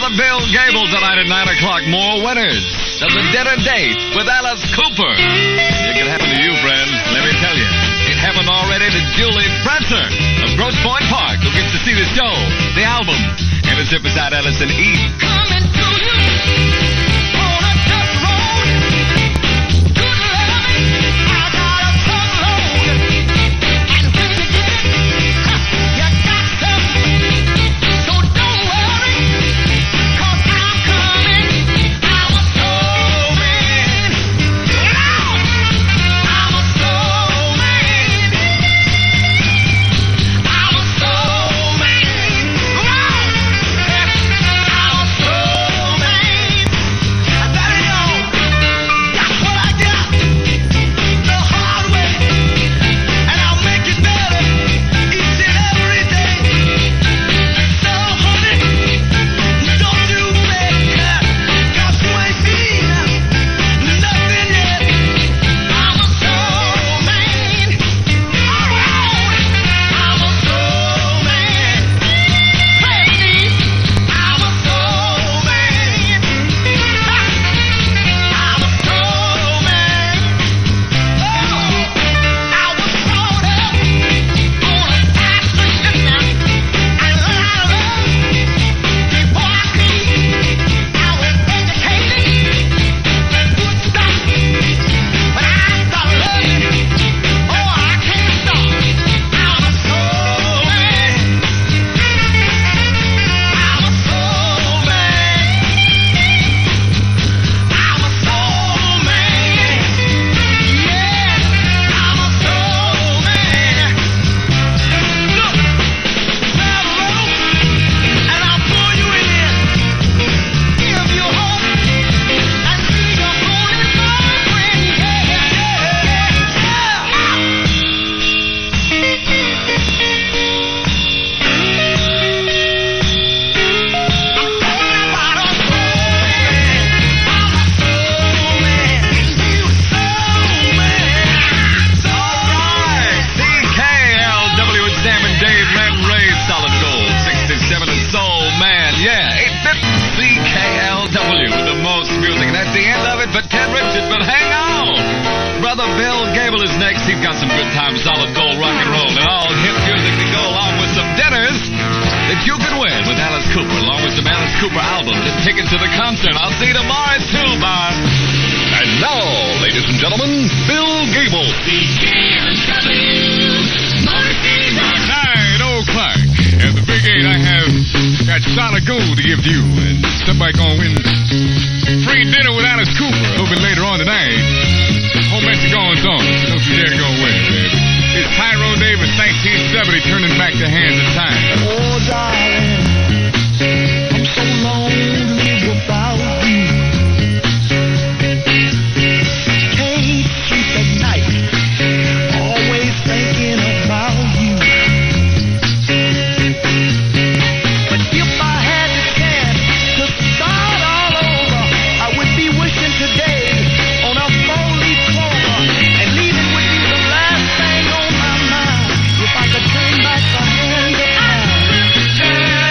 Brother Bill Gable tonight at 9 o'clock. More winners of the dinner date with Alice Cooper. It could happen to you, friend. Let me tell you. It happened already to Julie Prancer of Grosse Pointe Park, who gets to see the show, the album, and it's here beside Ellison E. Coming to you. CKLW, the most music. And that's the end of it for Ted Richards, but hang on. Brother Bill Gable is next. He's got some good time, solid gold rock and roll, and all hip music to go along with some dinners that you can win with Alice Cooper, along with some Alice Cooper albums and tickets to the concert. I'll see you tomorrow at 2, Bob. And now, ladies and gentlemen, Bill Gable. Hi, old Clark. At the Big 8, I have got solid gold to give to you, and somebody gonna win free dinner with Alice Cooper a little bit later on tonight. Whole bunch of goings on. Don't you dare go away, baby. It's Tyrone Davis, 1970, turning back the hands of time. Oh, darling, I'm so lonely without you. Can't sleep at night, always thinking about you. But if I had the chance to start all over, I would be wishing today on a four-leaf clover, and leaving would be the last thing on my mind. If I could turn back the hands of time.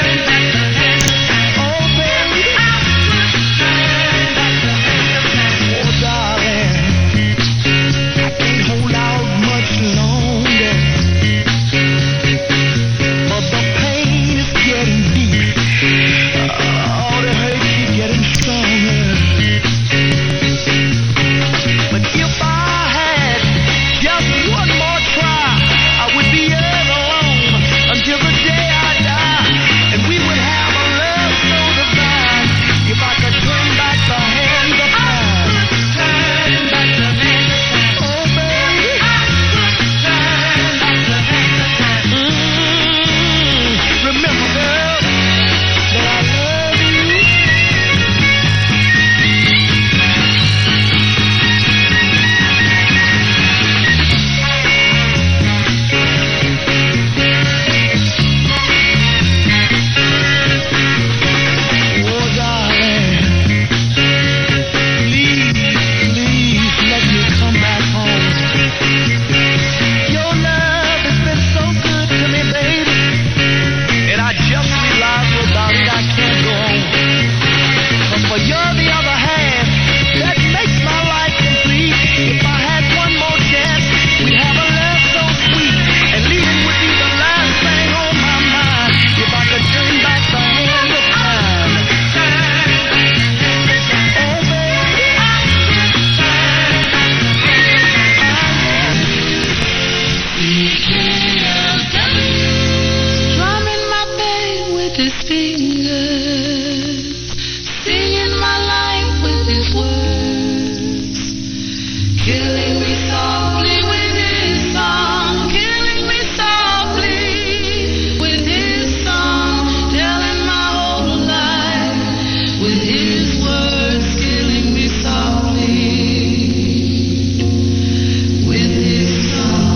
his fingers, singing my life with his words, killing me softly with his song, killing me softly with his song, telling my whole life with his words, killing me softly with his song.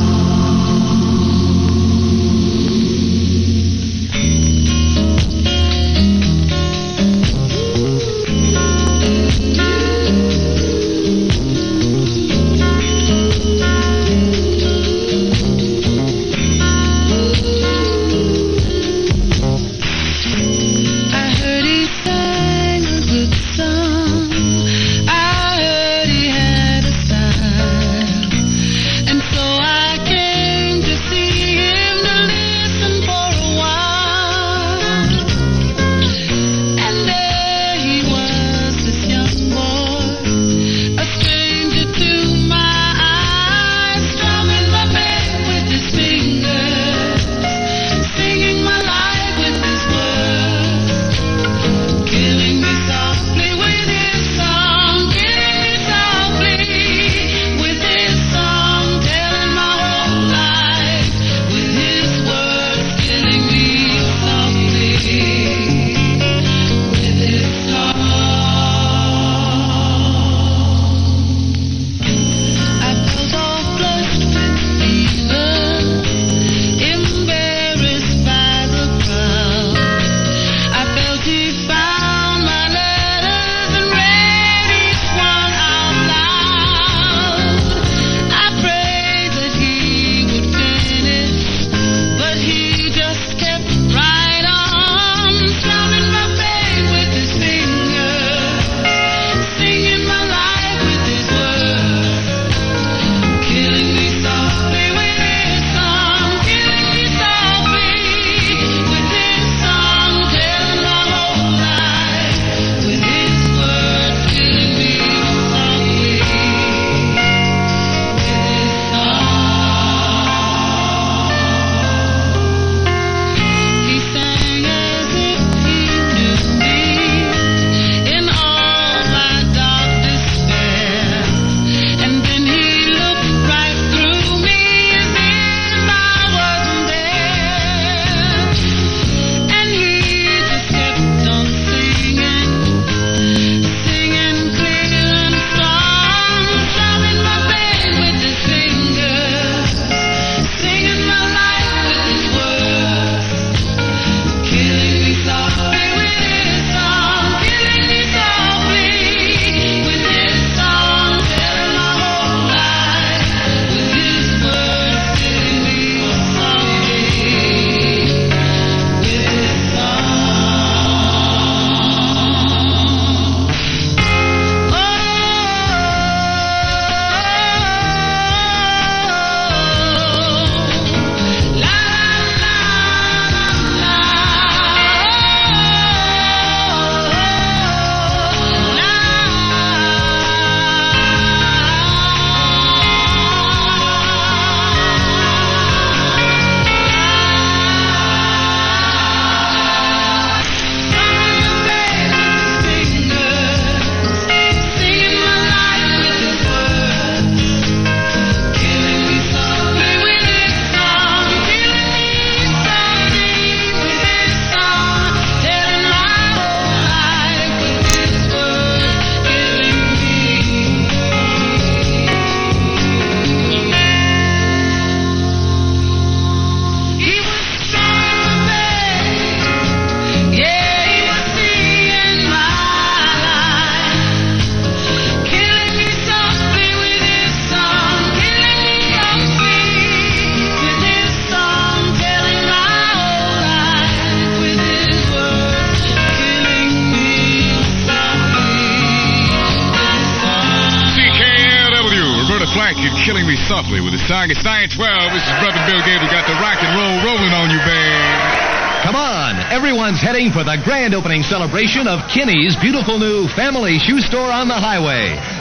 Killing Me Softly with the song. It's 9:12. This is Brother Bill Gabriel. Got the rock and roll rolling on you, babe. Come on. Everyone's heading for the grand opening celebration of Kinney's beautiful new family shoe store on the highway.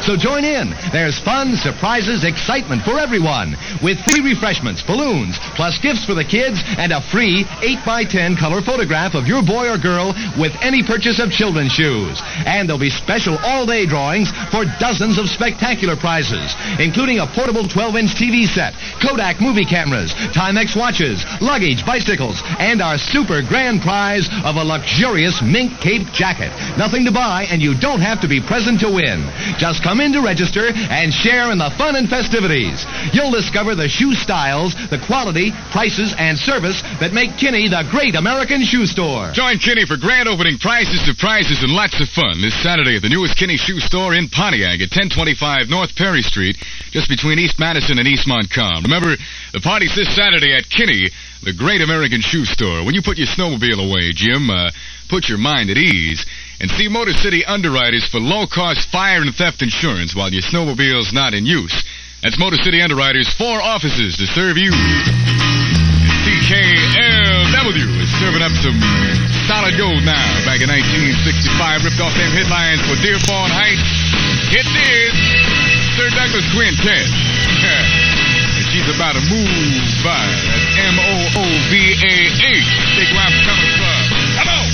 So join in. There's fun, surprises, excitement for everyone. With free refreshments, balloons, plus gifts for the kids, and a free 8x10 color photograph of your boy or girl with any purchase of children's shoes. And there'll be special all-day drawings for dozens of spectacular prizes, including a portable 12-inch TV set, Kodak movie cameras, Timex watches, luggage, bicycles, and our super grand prize of a luxurious mink cape jacket. Nothing to buy, and you don't have to be present to win. Just come in to register and share in the fun and festivities. You'll discover the shoe styles, the quality, prices, and service that make Kinney the great American shoe store. Join Kinney for grand opening prizes, surprises, and lots of fun this Saturday at the newest Kinney Shoe Store in Pontiac at 1025 North Perry Street, just between East Madison and East Montcalm. Remember, the party's this Saturday at Kinney, the great American shoe store. When you put your snowmobile away, Jim, put your mind at ease and see Motor City Underwriters for low-cost fire and theft insurance while your snowmobile's not in use. That's Motor City Underwriters, 4 offices to serve you. And CKLW is serving up some solid gold now. Back in 1965, ripped off them headlines for Dearborn Heights. It did. Sir Douglas Quintet. And she's about to move by. That's MOOVAH. Take where I'm coming from. Come on.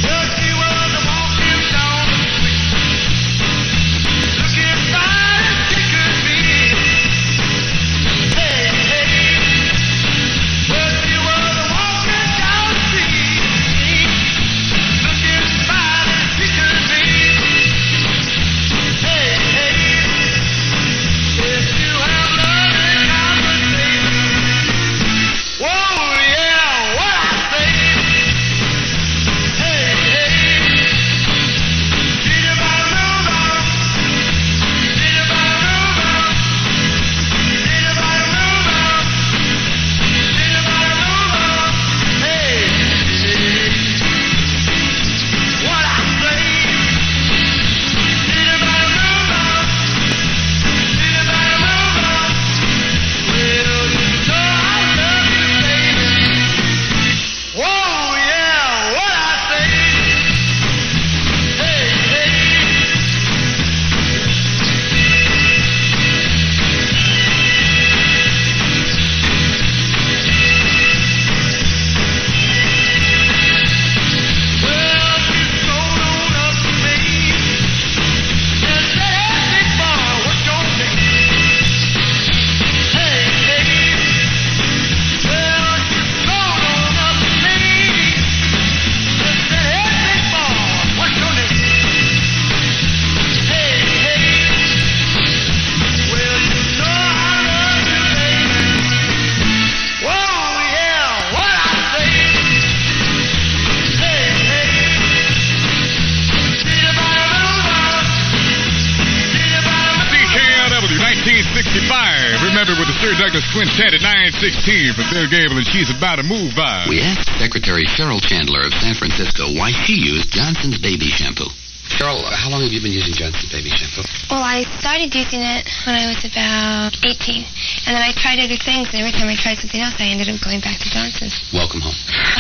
Remember with the Sir Douglas Quintet at 9:16 for Bill Gable, and she's about to move by. We asked Secretary Cheryl Chandler of San Francisco why she used Johnson's baby shampoo. Cheryl, how long have you been using Johnson's baby shampoo? Well, I started using it when I was about 18. And then I tried other things, and every time I tried something else, I ended up going back to Johnson's. Welcome home.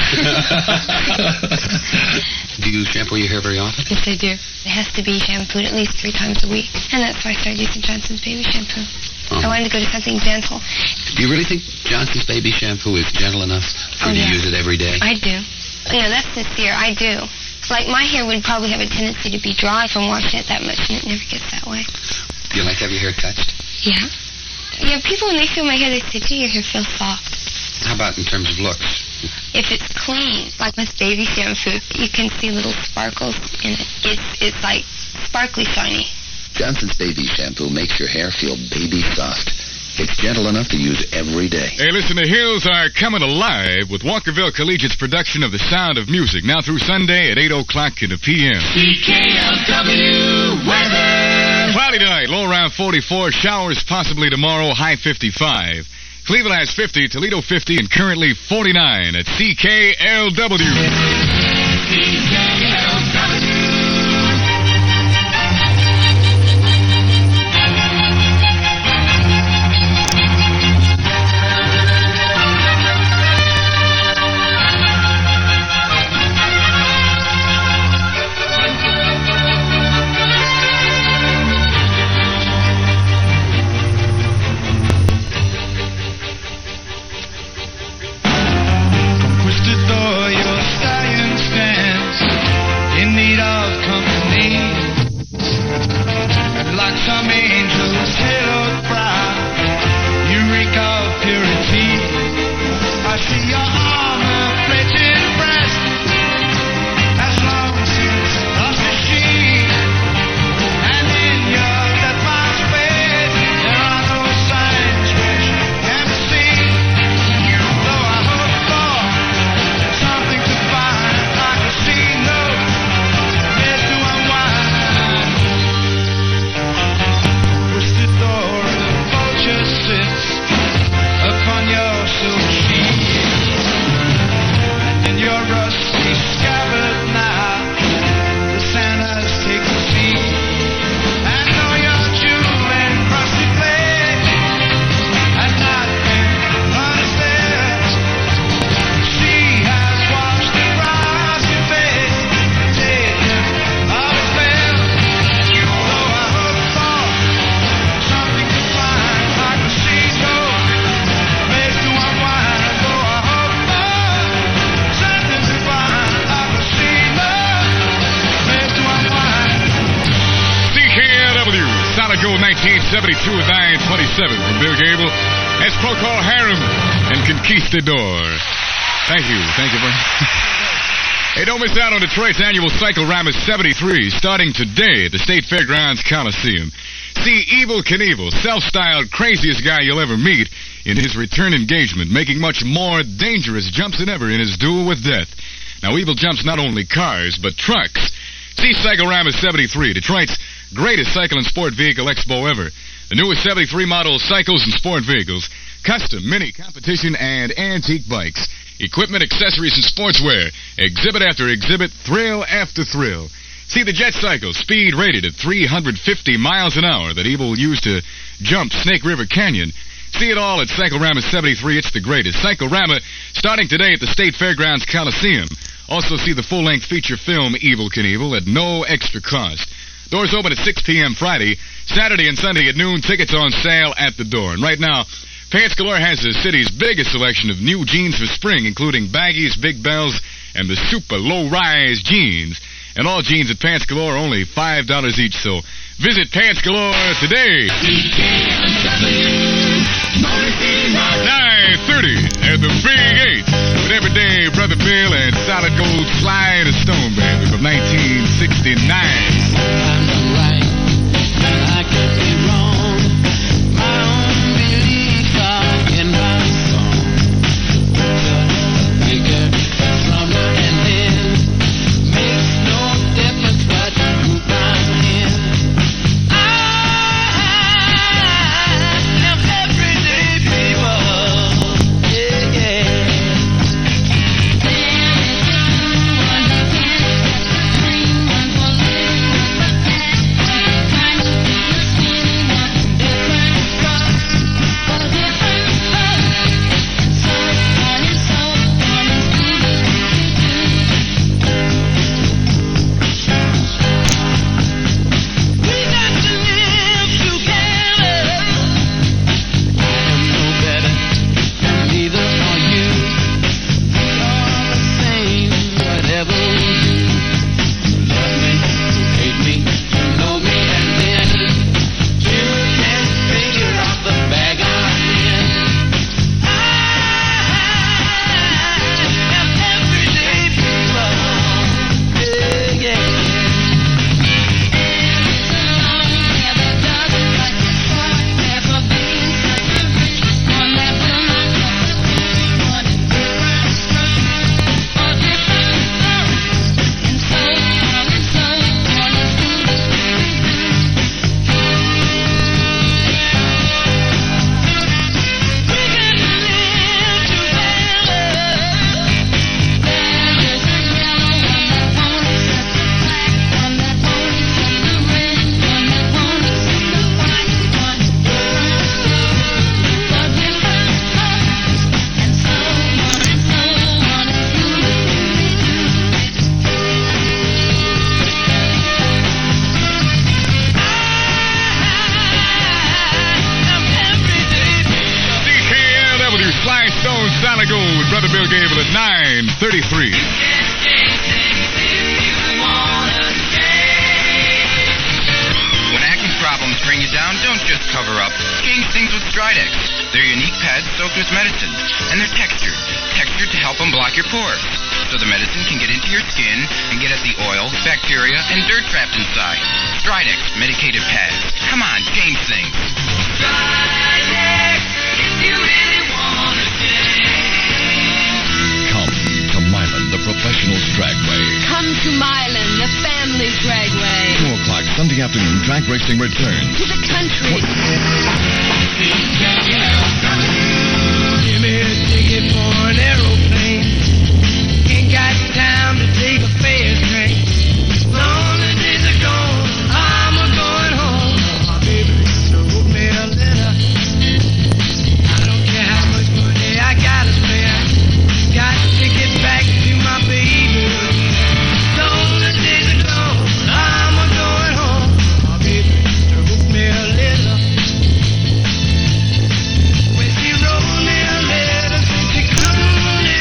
Do you shampoo your hair very often? Yes, I do. It has to be shampooed at least 3 times a week. And that's why I started using Johnson's baby shampoo. I wanted to go to something gentle. Do you really think Johnson's baby shampoo is gentle enough for you to use it every day? I do. You know, that's sincere. I do. Like, my hair would probably have a tendency to be dry from washing it that much, and it never gets that way. Do you like to have your hair touched? Yeah. Yeah, people, when they feel my hair, they say, gee, your hair feels soft. How about in terms of looks? If it's clean, like this baby shampoo, you can see little sparkles in it. It's like sparkly shiny. Johnson's baby shampoo makes your hair feel baby soft. It's gentle enough to use every day. Hey, listen, the Hills are coming alive with Walkerville Collegiate's production of The Sound of Music, now through Sunday at 8 o'clock in the p.m. CKLW weather. Cloudy tonight, low around 44, showers possibly tomorrow, high 55. Cleveland has 50, Toledo 50, and currently 49 at CKLW. Gold 1972 at 9:27 from Bill Gable. That's Procol Harum and Conquistador. Thank you, Brian. Hey, don't miss out on Detroit's annual Cyclorama 73, starting today at the State Fairgrounds Coliseum. See Evel Knievel, self-styled craziest guy you'll ever meet, in his return engagement, making much more dangerous jumps than ever in his duel with death. Now, Evel jumps not only cars, but trucks. See Cyclorama 73, Detroit's greatest cycle and sport vehicle expo ever. The newest 73 model cycles and sport vehicles, custom, mini, competition, and antique bikes, equipment, accessories, and sportswear, exhibit after exhibit, thrill after thrill. See the jet cycle, speed rated at 350 miles an hour that Evel used to jump Snake River Canyon. See it all at Cyclorama 73. It's the greatest. Cyclorama starting today at the State Fairgrounds Coliseum. Also see the full-length feature film Evel Knievel at no extra cost. Doors open at 6 p.m. Friday, Saturday and Sunday at noon. Tickets on sale at the door. And right now, Pants Galore has the city's biggest selection of new jeans for spring, including baggies, big bells, and the super low-rise jeans. And all jeans at Pants Galore are only $5 each, so visit Pants Galore today. 9:30 at the Big 8 with Everyday Brother Bill and Solid Gold Sly and a Stone Baby from 1969. I could be wrong. My own beliefs are in my song. Thinker, drummer, and then makes no difference what group I'm in. I am everyday people. Yeah, yeah. Solid Gold with Brother Bill Gable at 9:33. When acne problems bring you down, don't just cover up. Change things with Stridex. They're unique pads soaked with medicine, and they're textured to help unblock your pores, so the medicine can get into your skin and get at the oil, bacteria, and dirt trapped inside. Stridex medicated pads. Come on, change things. Stridex, if you really want to change. Come to Milan, the professionals' dragway. Come to Milan, the family's dragway. 2 o'clock Sunday afternoon, drag racing returns. To the country. Give me a ticket for an aeroplane. Ain't got time to take a fast train. Lonely days are gone. I'm a-going home. My baby wrote me a letter. I don't care how much money I gotta spend. Got to get back to my baby. Lonely days are gone. I'm a-going home. My baby wrote me a letter. When she wrote me a letter, she couldn't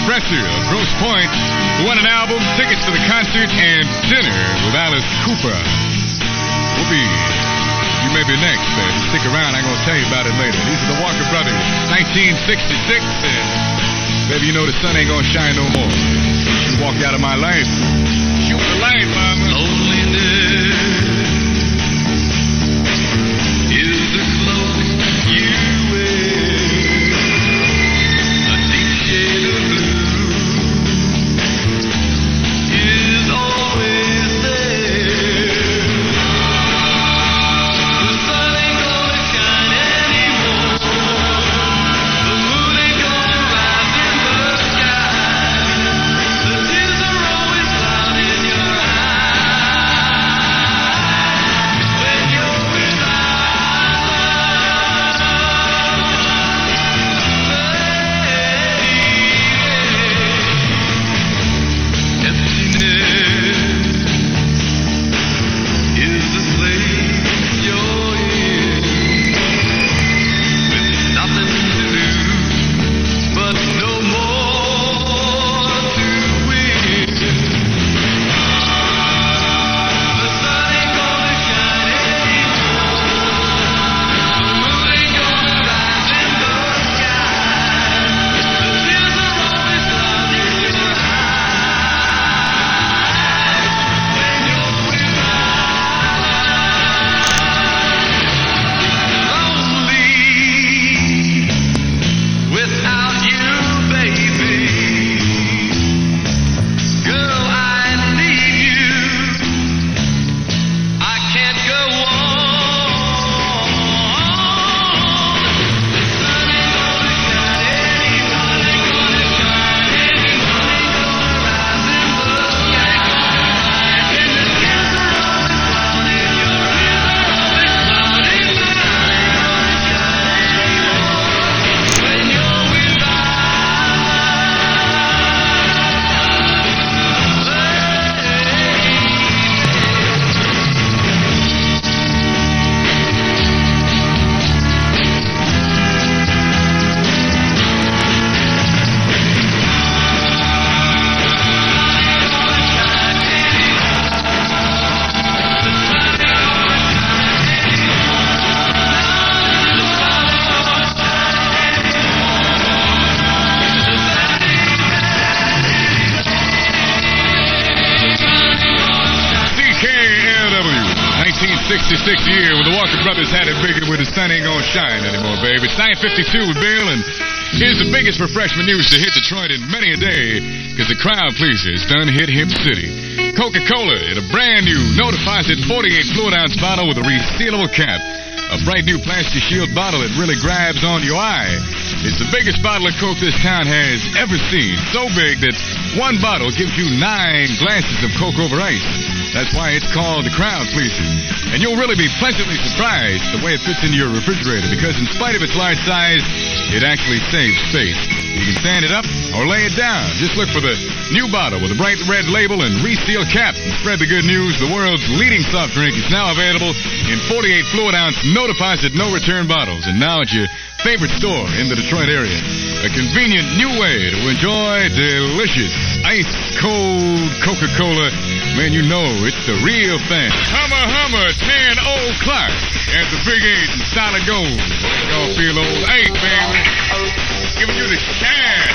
Presser of Grosse Pointe, who won an album, tickets to the concert, and dinner with Alice Cooper. You may be next, baby. Stick around. I'm going to tell you about it later. These are the Walker Brothers, 1966, and baby, you know the sun ain't going to shine no more. You walked out of my life. Shoot the light, mama. Loneliness is the clothes you wear, a deep shade of blue is always there. The sun ain't gonna shine anymore, the moon ain't gonna rise in the sky, the tears are always clouding your eyes when you're without. Is the place you're in, with nothing to lose, but no more to win. The sun ain't gonna shine anymore, the moon ain't gonna rise in the sky, the tears are always clouding your eyes when you're lonely without you, baby. Girl, I need you. I can't go on. The sun ain't gonna shine anymore, ain't gonna shine anymore, ain't gonna rise in the sky, and the tears are always clouding your eyes, always clouding your eyes, when you're CKLW, 1966 year when the Walker Brothers had it bigger with the sun ain't gonna shine anymore, baby. It's 9:52 with Bill, and here's the biggest refreshment news to hit Detroit in many a day, because the crowd pleasers done hit Hip City. Coca-Cola in a brand new no deposit 48 fluid ounce bottle with a resealable cap. A bright new plastic shield bottle that really grabs on your eye. It's the biggest bottle of Coke this town has ever seen. So big that one bottle gives you 9 glasses of Coke over ice. That's why it's called the crowd pleaser. And you'll really be pleasantly surprised the way it fits into your refrigerator, because in spite of its large size, it actually saves space. You can stand it up or lay it down. Just look for the new bottle with a bright red label and reseal cap. And spread the good news. The world's leading soft drink is now available in 48 fluid ounce, no deposit, no return bottles. And now at your favorite store in the Detroit area. A convenient new way to enjoy delicious ice-cold Coca-Cola. Man, you know it's the real thing. Hummer, 10 o'clock at the Big 8 in Solid Gold. Y'all feel old 8, baby. Giving you the cash.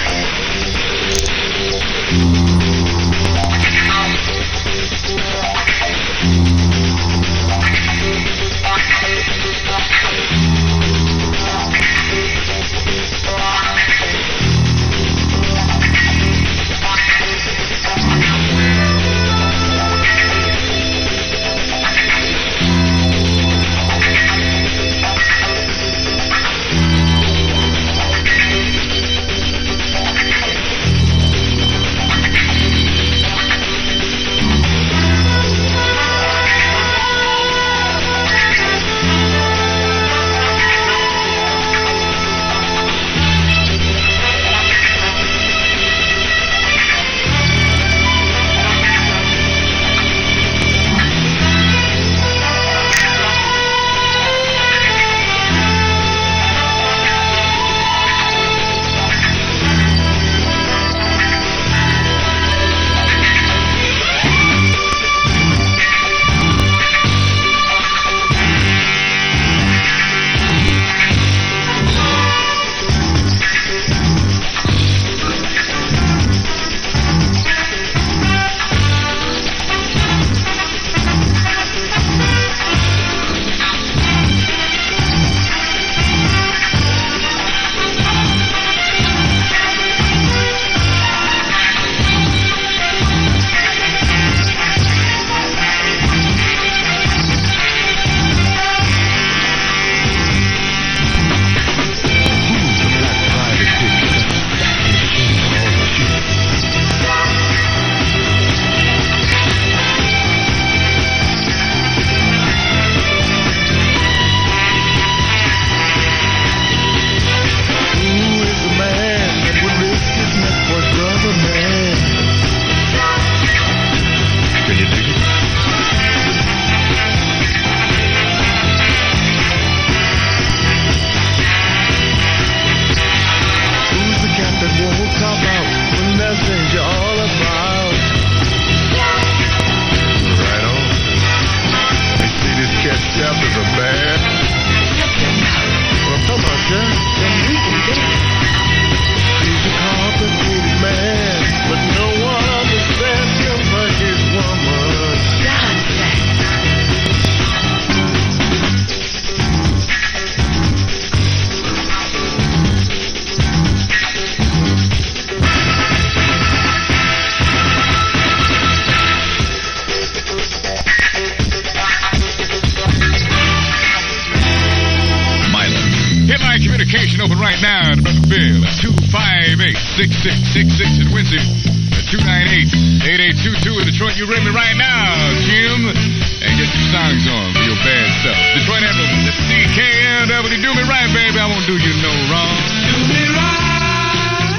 right now to Brother Bill at 258-6666 in Windsor. 298-8822 in Detroit. You ring me right now, Jim, and get some songs on for your bad stuff. Detroit Emerald, that's CKLW. Do me right, baby. I won't do you no wrong. Do me right.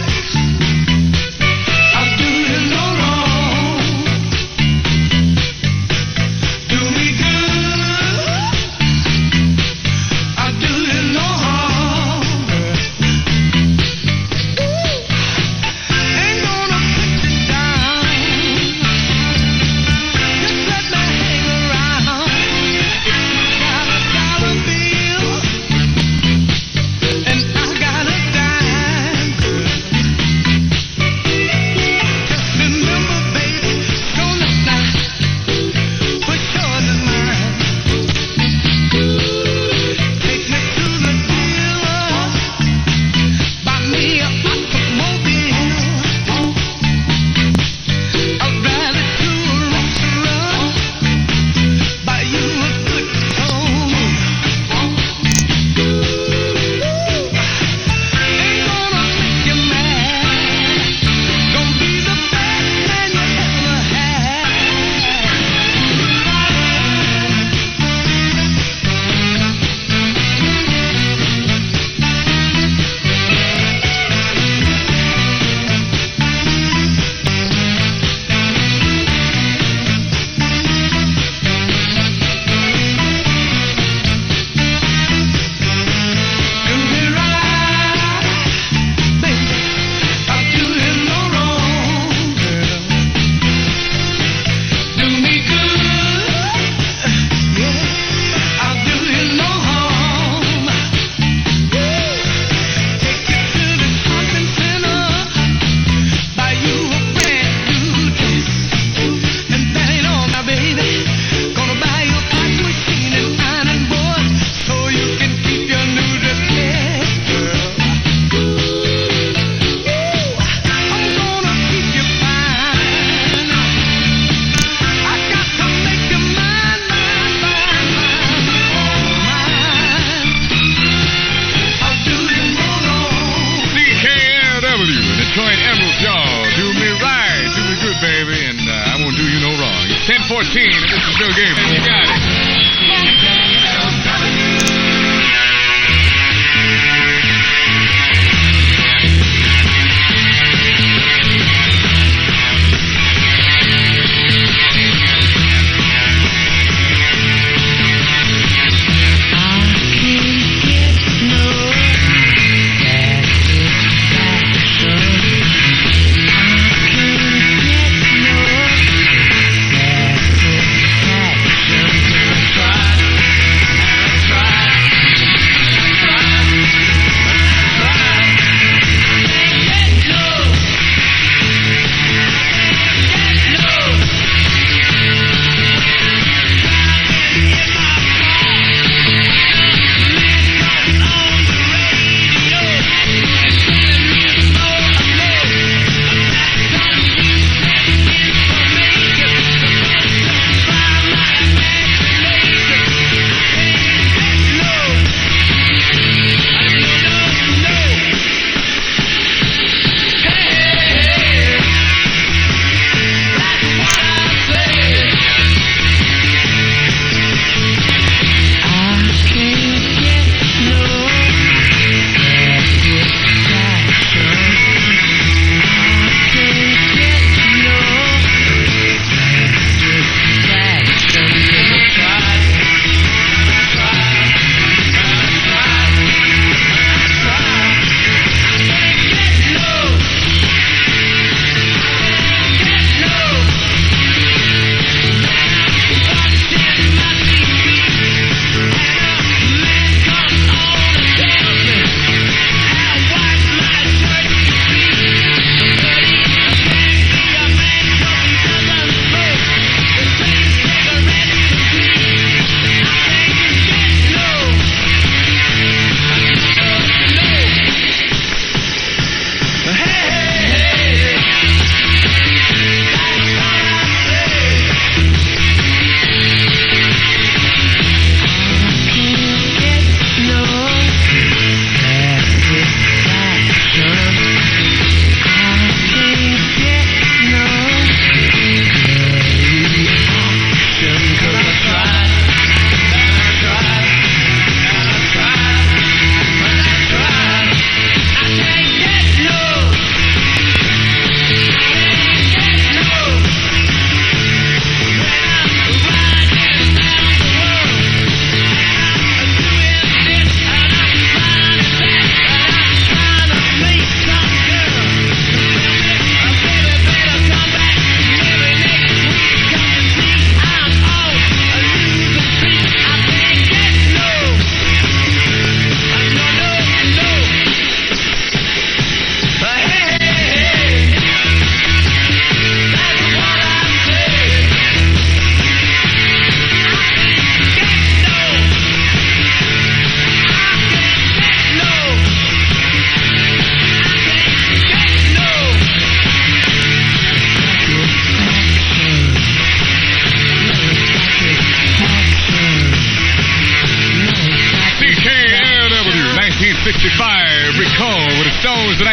I'll do you no wrong. Do me good. I'll do you no harm. Ain't gonna put you down. Just let me hang around. If you got a dollar bill and I got a dime, just remember, baby, don't let that put yours in mine. Take me to the dealer, buy me a automobile. I'll drive it to a restaurant, buy you a good home. Ain't gonna make you mad. Gonna be the best man you ever had. Do me right, baby. I'll do you no wrong, girl. Do me good, yeah. I'll do you no harm. Take you to the shopping center, buy you a brand new dress, and that ain't all, my baby. Gonna buy you a cotton machine and ironing board, so you can keep your new dress fresh, girl. I'm gonna keep you fine. I got to make you mine, mine, mine, mine. I'll do you no wrong. CKLW, Detroit Emerald, y'all. Do me right, do me good, baby, and I won't do you no wrong. It's 10:14, and this is Bill Gates. You got it. Satisfaction.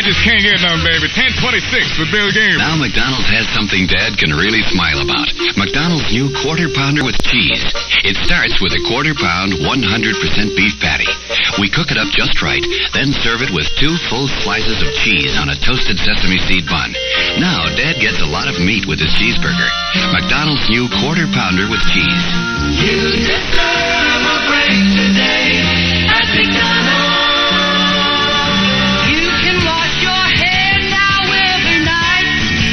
I just can't get none, baby. 1026 with Bill Gable. Now McDonald's has something Dad can really smile about. McDonald's new Quarter Pounder with cheese. It starts with a quarter pound, 100% beef patty. We cook it up just right, then serve it with 2 full slices of cheese on a toasted sesame seed bun. Now Dad gets a lot of meat with his cheeseburger. McDonald's new Quarter Pounder with cheese. You deserve a break today at McDonald's. You can wash your hair now every night.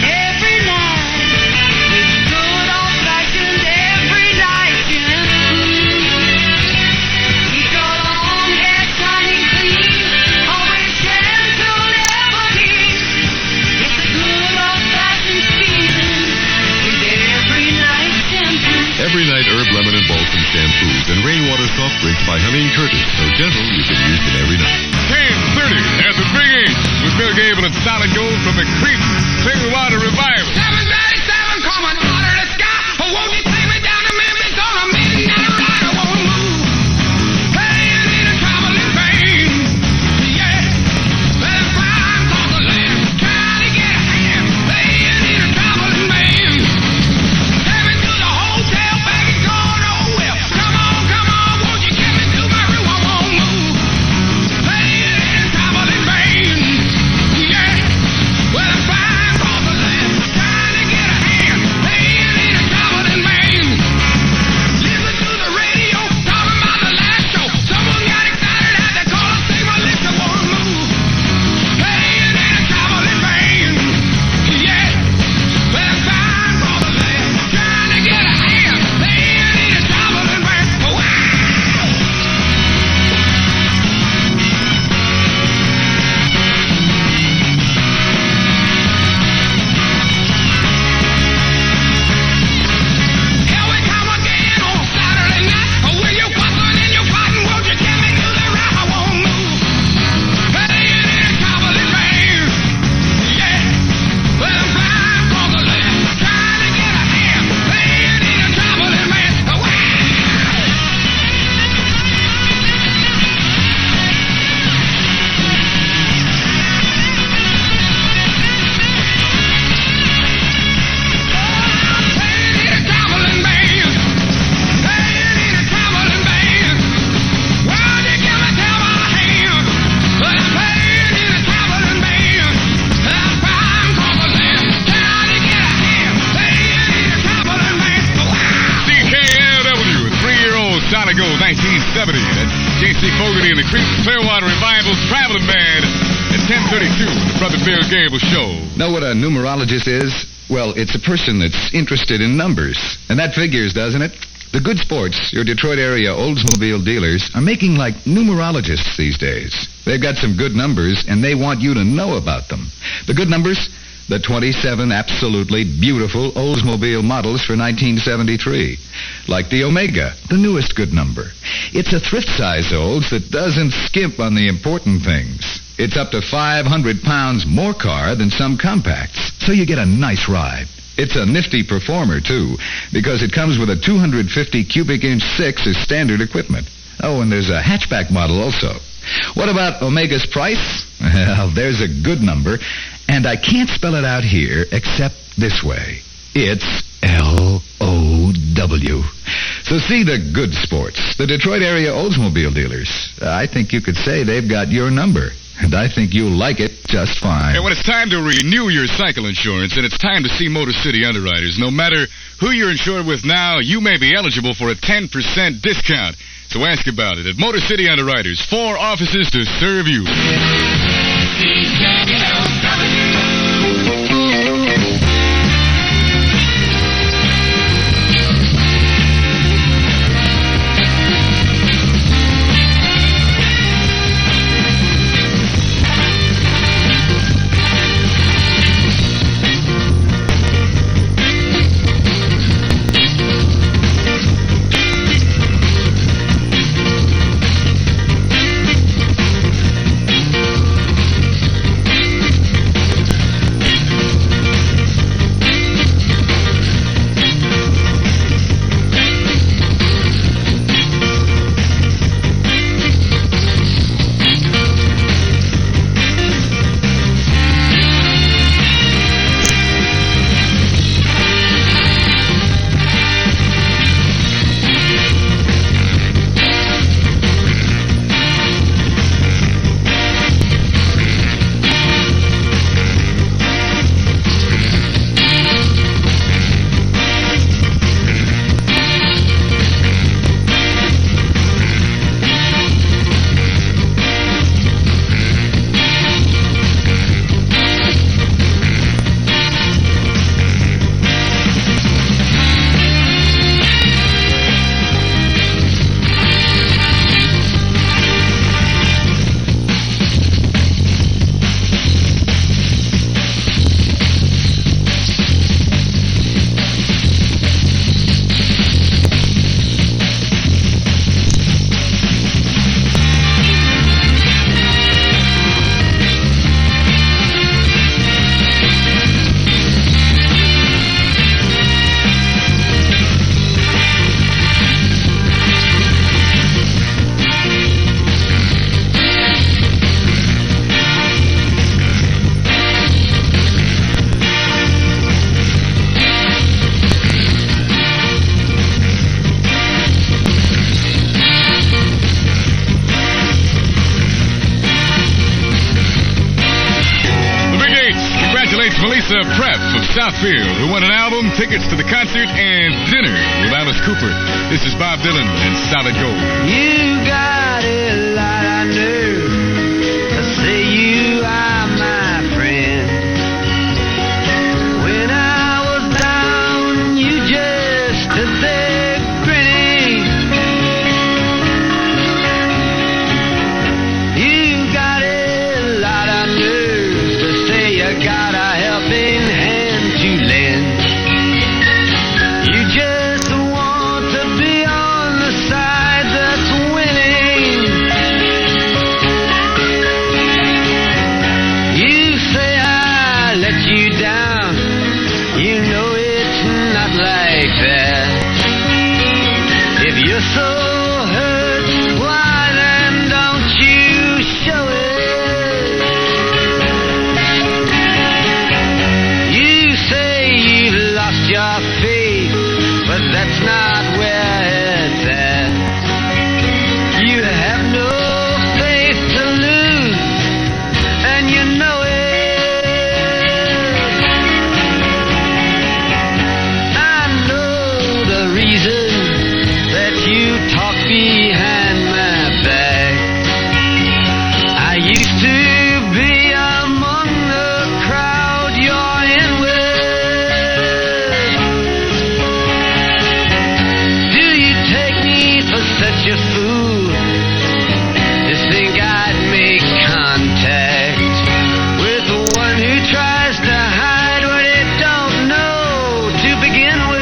With good old-fashioned every night shampoo. Keep your long hair shining clean. Always shampoo, never leave. It's a good old-fashioned feeling with every night shampoo. Every night herb, lemon, and balsam shampoos and rainwater soft drinks by Helene Curtis. So gentle you can use them every night. 10:30 at the Big H with Bill Gable and Solid Gold from the Creek Clearwater Revival. 737 coming out of the sky. Oh, won't you take me down to Memphis on a midnight ride? I won't move. Hey, you need a traveling pain. Yeah. Well, if I'm on the land, trying to get a hand. Hey, you need a traveling man. Take me to the hotel, back and going nowhere. Come on, won't you get me to my room? I won't move. Hey, you need a traveling man. Yeah. Well, if I'm on the land, trying to get a hand. Hey, you need a traveling man. Listen to the radio, talking about the last show. Someone got excited at the call and say my lips I won't move. Hey, you need a traveling man. Yeah. Well, if I'm on the land, trying to get a hand. Hey, you need a traveling man. Wow. Here we come again on Saturday night. With your bustin' and your fighting, won't you take me to the right? I won't move. Hey, you need a traveling man. Yeah. Well, if I'm on the land, trying to get a hand. Hey, you need a traveling man. Wow. CKLW, 3-year-old Solid Gold, 1970. That's J.C. Fogarty and the Creek Clearwater Revival's Traveling Band at 10:32 with the Brother Bill Gable Show. Know what a numerologist is? Well, it's a person that's interested in numbers. And that figures, doesn't it? The Good Sports, your Detroit area Oldsmobile dealers, are making like numerologists these days. They've got some good numbers, and they want you to know about them. The good numbers? The 27 absolutely beautiful Oldsmobile models for 1973. Like the Omega, the newest good number. It's a thrift-size Olds that doesn't skimp on the important things. It's up to 500 pounds more car than some compacts, so you get a nice ride. It's a nifty performer, too, because it comes with a 250 cubic inch 6 as standard equipment. Oh, and there's a hatchback model also. What about Omega's price? Well, there's a good number, and I can't spell it out here except this way. It's L-O-W. So see the Good Sports, the Detroit area Oldsmobile dealers. I think you could say they've got your number, and I think you'll like it just fine. And when it's time to renew your cycle insurance, and it's time to see Motor City Underwriters, no matter who you're insured with now, you may be eligible for a 10% discount. So ask about it at Motor City Underwriters. 4 offices to serve you. Southfield, who won an album, tickets to the concert, and dinner with Alice Cooper. This is Bob Dylan and Solid Gold. You got a lot of nerve to say you are my friend. When I was down, you just stood there grinning. You got a lot of nerve to say you got a helping hand to lend. You just want to be on the side that's winning. You say I let you down. You know it's not like that. If you're so hurt, why then don't you show it? You say you've lost your faith, but that's not where it's at. You have no faith to lose, and you know it. I know the reason that you talk behind my back. I used to be among the crowd you're in with. Do you take me for such a fool to think I'd make contact with the one who tries to hide what it don't know to begin with?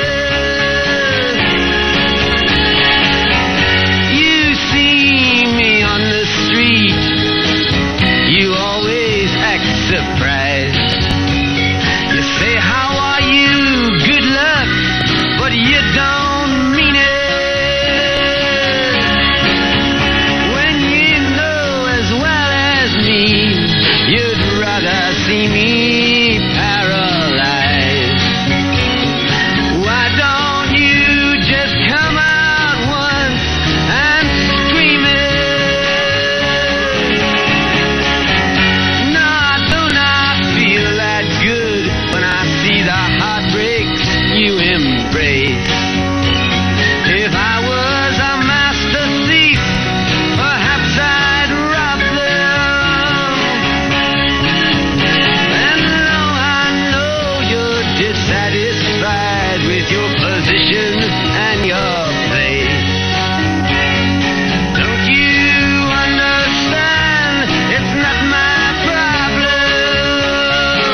You see me on the street, you always act surprised. You say, how are you? Good luck, but you don't mean it. When you know as well as me, you'd rather see me paralyzed. Why don't you just come out once and scream it? No, I do not feel that good when I see the heartbreaks you embrace. If I was a master thief, perhaps I'd rob them. And though I know you're dissatisfied with your position and your place, don't you understand? It's not my problem.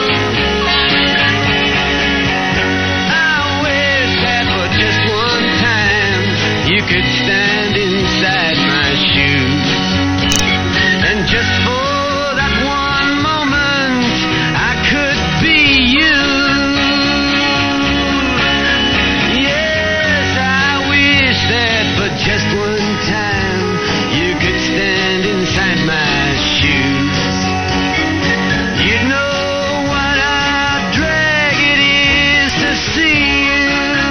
I wish that for just one time you could stand inside my shoes. And just for that one moment I could be you. Yes, I wish that for just one time you could stand inside my shoes. You'd know what a drag it is to see you.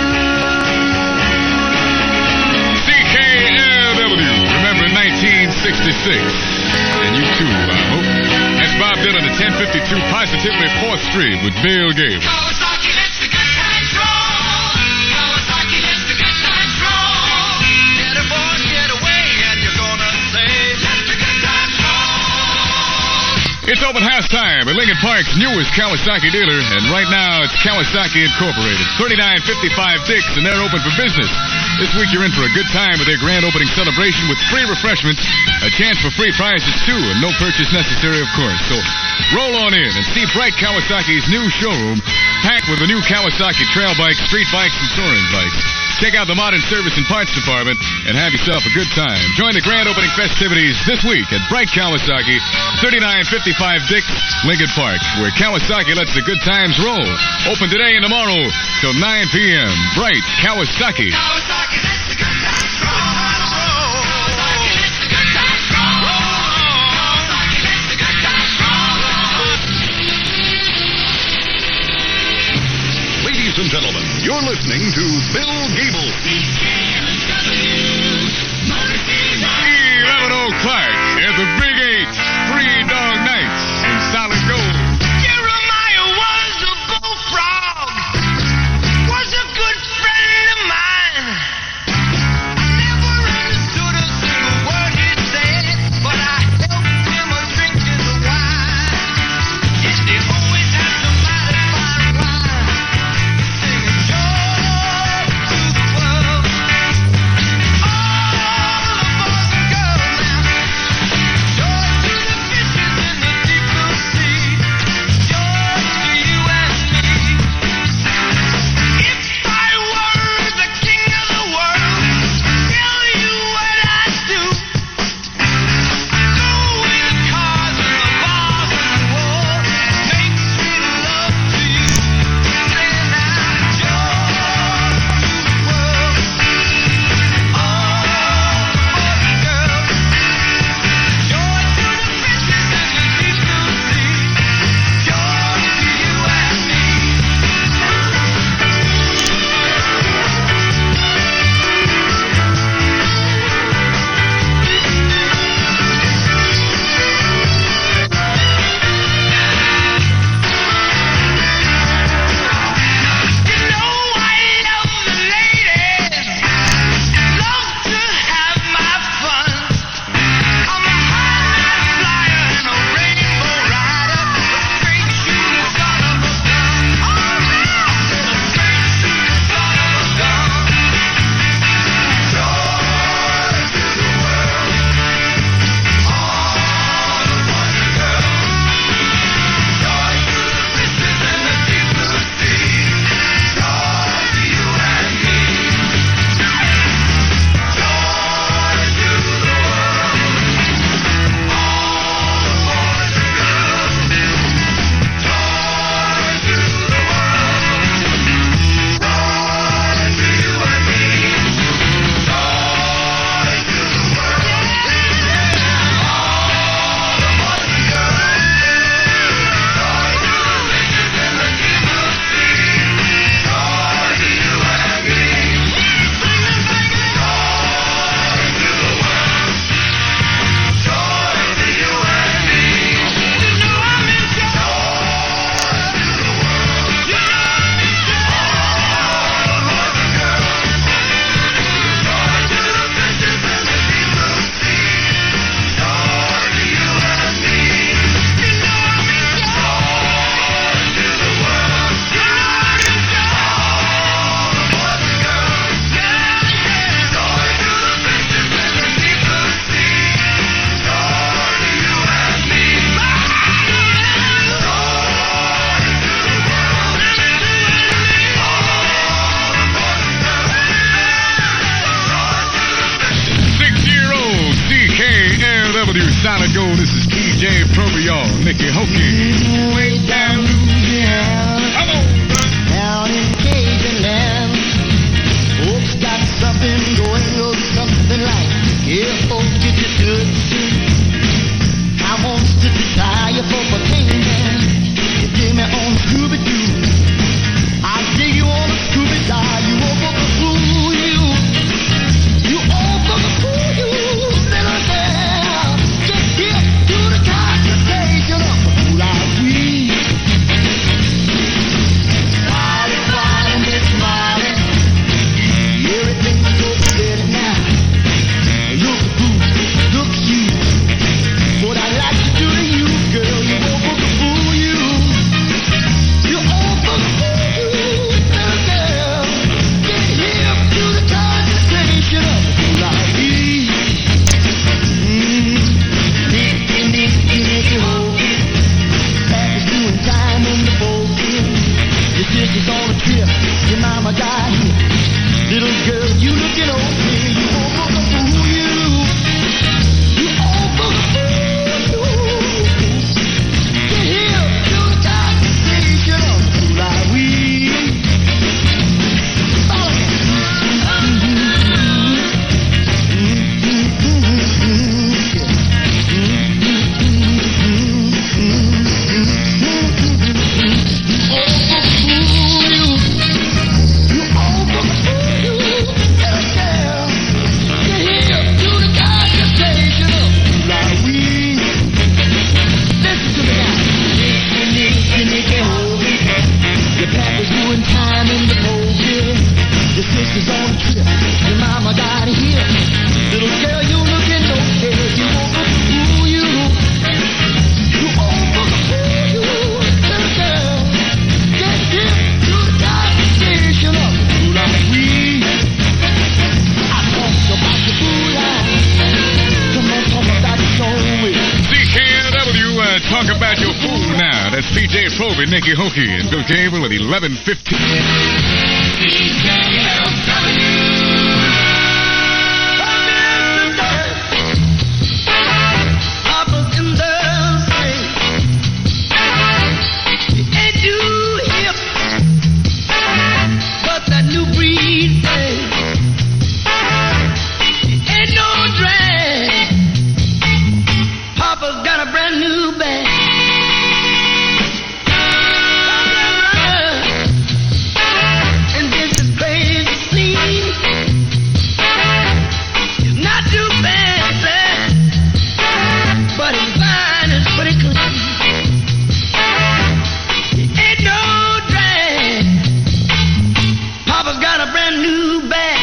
CKLW, remember 1966. And you too, I hope. That's Bob Dylan at 1052 Positively 4th Street with Bill Gates. Kawasaki hits the good times roll. Kawasaki hits the good times roll. Get a boy, get away, and you're gonna say, let the good times roll. It's open house time at Lincoln Park's newest Kawasaki dealer, and right now it's Kawasaki Incorporated, 3955 Dix, and they're open for business. This week you're in for a good time with their grand opening celebration with free refreshments, a chance for free prizes too, and no purchase necessary, of course. So roll on in and see Bright Kawasaki's new showroom, packed with the new Kawasaki trail bikes, street bikes, and touring bikes. Check out the modern service and parts department and have yourself a good time. Join the grand opening festivities this week at Bright Kawasaki, 3955 Dix, Lincoln Park, where Kawasaki lets the good times roll. Open today and tomorrow till 9 p.m. Bright Kawasaki. Kawasaki hits the good times roll. Kawasaki hits the good times roll. Kawasaki hits the good times roll. Ladies and gentlemen, you're listening to Bill Gable. 11 o'clock at the Big 8, 3 Dog Nights in Solid Gold. Jeremiah was a bullfrog. Solid Gold. This is PJ Proby, y'all. Nicky Hokey. Way down Louisiana. Come on. Down in Cajun land. Folks got something going on, something like, yeah, folks, get you good. I want to desire for a man. You give me on Scooby-Doo. I dig you on a Scooby-Doo. You over the fool, you. You over the fool, you. Little girl, get here to the concentration of the fool I we. Molly, Molly, Miss Molly. Everything's so steady now. Look at you, look at you. What I like to do to you, girl, you over the fool, you. You over the fool, you. Little girl, get here to the concentration of the fool I be. Nicky, Hokey. Papa's doing time in the bogey. Your sister's on a trip, your mama got here. Little girl, you looking okay. You over the fool, you. You over the fool, you. Get here to the concentration of the fool I we. Follow your papa's doing time in the bogey. Your sister's on a trip. Your mama got here. Little girl, you looking okay. You over the fool, you. You over the fool, you. Little girl, get here to the concentration of the fool I we. I talk about the fool I. Come on, talk about the soul with. CKNW, talk about your fool now. That's PJ Proby, Nicky Hokey, and Bill Gable at 11:15. Papa's in the sing. Ain't too hip, but that new breed thing. Ain't no drag. Papa's got a brand new bag. And this is crazy clean. It's not too fancy, but his mind is pretty clean. Ain't no drag. Papa's got a brand new bag.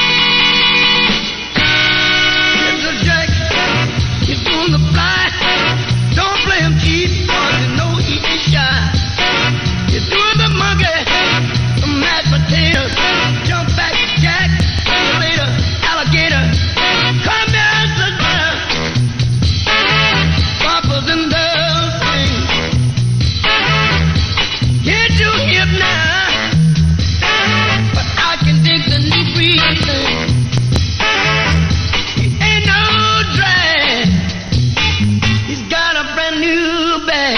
It's a jack. He's on the fly. Don't play him cheap, cause you know he is shy. He's doing the monkey, the mashed potatoes, jump back, jack, later, alligator. Come here, sister. Papa's in the thing. Get you hip now, but I can dig the new breed thing. He ain't no drag. He's got a brand new bag.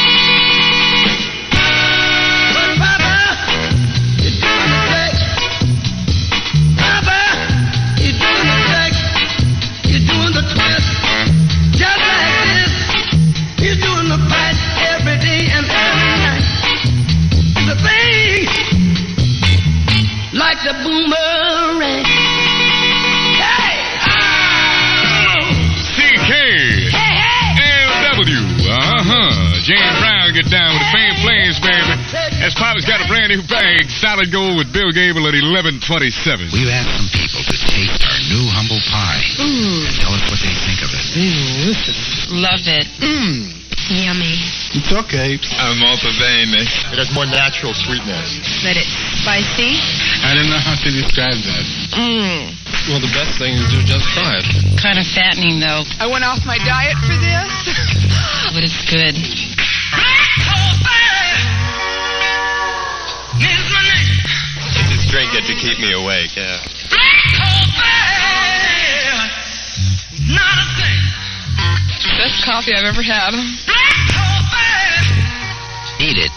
But Papa, you're doing the trick. Papa, you're doing the trick. You're doing the twist. Just like this. You're doing the fight every day and every night. The thing like the boomerang. Hey! Oh! CK. LW. James Brown get down with the Fame Flames, baby. As Papa's got a brand new bag. Solid Gold with Bill Gable at 11:27. We've asked some people to taste our new humble pie. And tell us what they think of it. Love it. Yummy. It's okay. I'm also saying it has more natural sweetness. But it's spicy. I don't know how to describe that. Well, the best thing is to just try it. Kind of fattening, though. I went off my diet for this. But it's good. It's this drink that to keep me awake, yeah. Not a thing. Best coffee I've ever had. Eat it.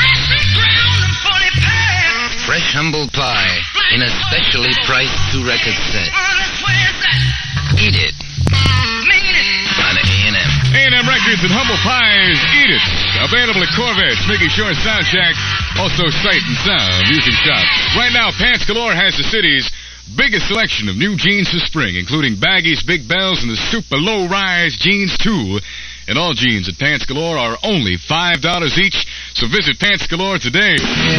Fresh humble pie in a specially priced 2-record set. Eat it. On A&M. A&M Records and Humble Pies, Eat It. Available at Corvette, Sneaky Shore Sound Shack, also Sight and Sound Music Shop. Right now, Pants Galore has the city's biggest selection of new jeans for spring, including baggies, big bells, and the super low-rise jeans, too. And all jeans at Pants Galore are only $5 each, so visit Pants Galore today.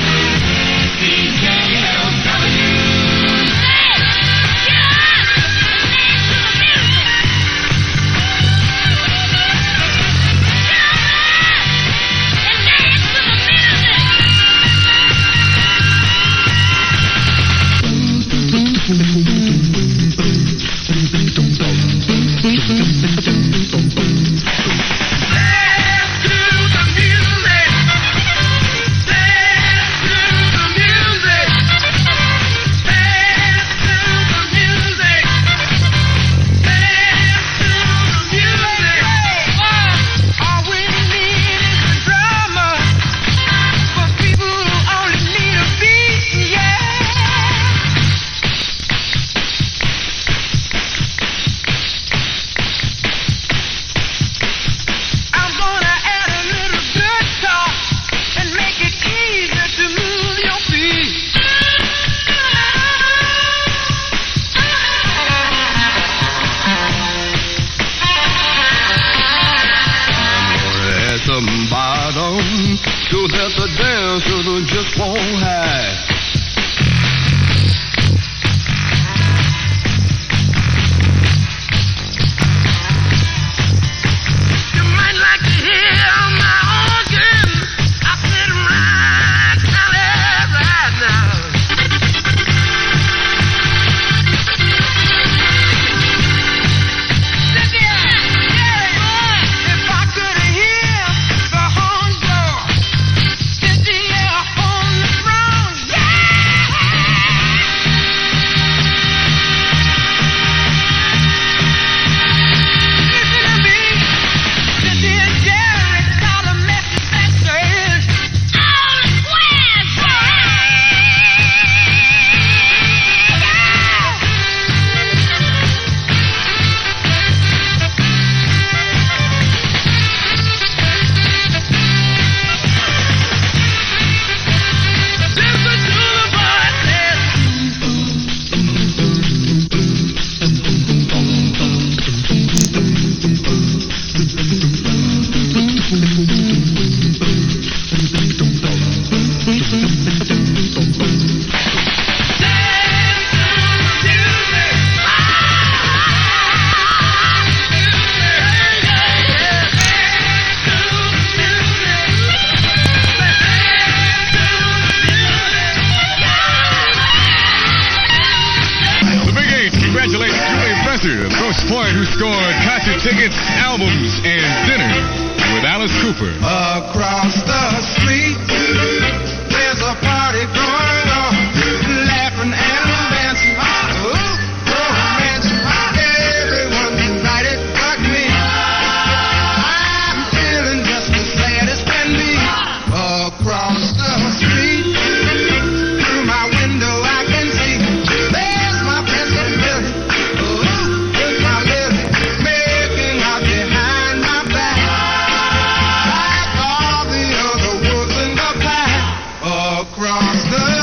So that the dancers just won't hide. You might like to hear my organ. I play them right now, right now. If I could hear the horns blow, get the air on the ground, listen to me. This is Jerry got a message that says, all is The Big Eight congratulates Julie Presser of Grosse Pointe, who scored concert tickets, albums, and dinner with Alice Cooper. Across the street, there's a party going on, laughing and dancing, romance. Everyone's invited but me. I'm feeling just as sad as can be. Across the street, through my window I can see there's my pencil Billy, with my Lily, making out behind my back, like all the other wolves in the pack. Across the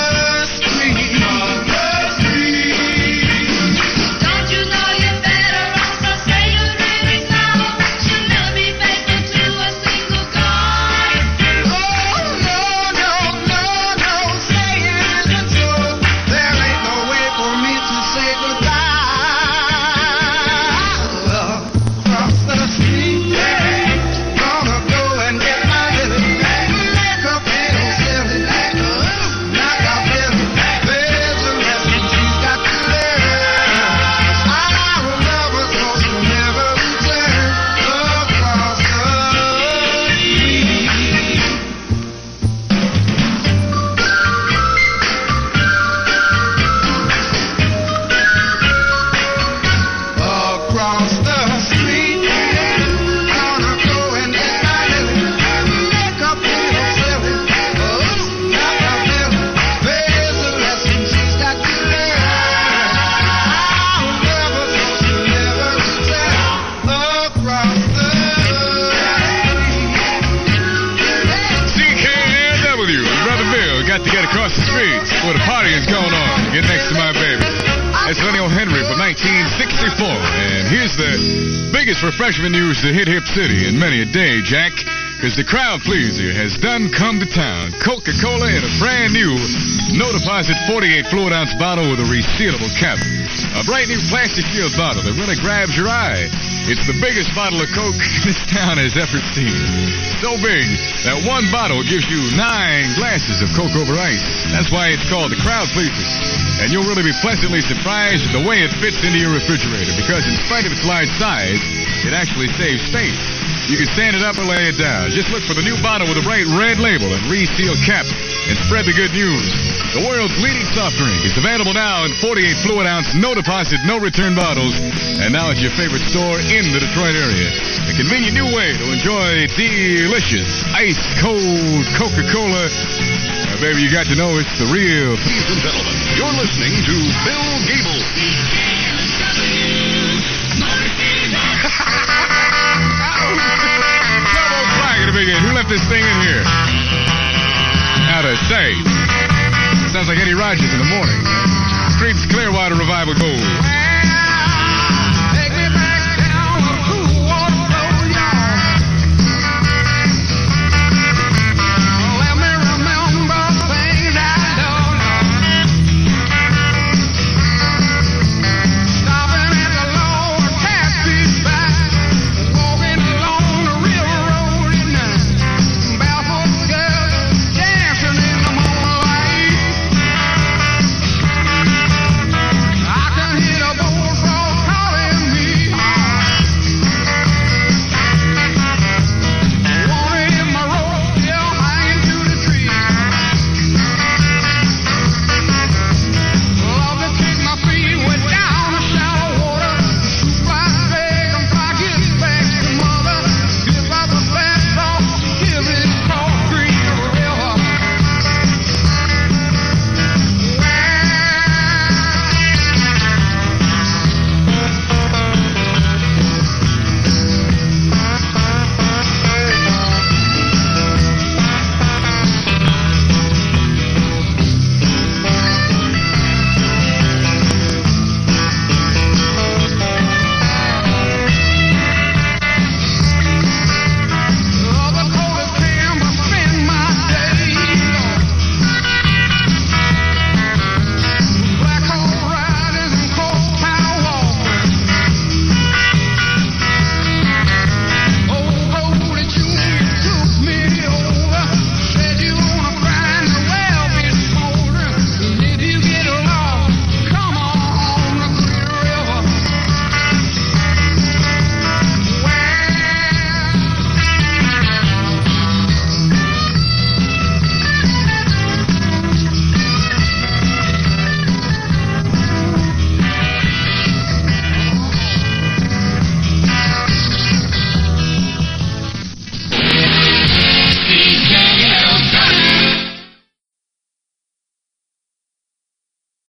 That's Lenny O'Henry from 1964. And here's the biggest refreshment news to hit Hip City in many a day, Jack. Because the crowd pleaser has done come to town. Coca-Cola in a brand new no-deposit 48 fluid ounce bottle with a resealable cap. A bright new plastic shield bottle that really grabs your eye. It's the biggest bottle of Coke this town has ever seen. So big that one bottle gives you 9 glasses of Coke over ice. That's why it's called the crowd pleaser. And you'll really be pleasantly surprised at the way it fits into your refrigerator, because in spite of its large size, it actually saves space. You can stand it up or lay it down. Just look for the new bottle with a bright red label and resealed cap and spread the good news. The world's leading soft drink is available now in 48 fluid ounce, no deposit, no return bottles, and now at your favorite store in the Detroit area. A convenient new way to enjoy delicious, ice-cold Coca-Cola. Baby, you got to know it's the real. Ladies and gentlemen, you're listening to Bill Gable. Who left this thing in here? How to say? Sounds like Eddie Rogers in the morning. Creedence Clearwater Revival Gold.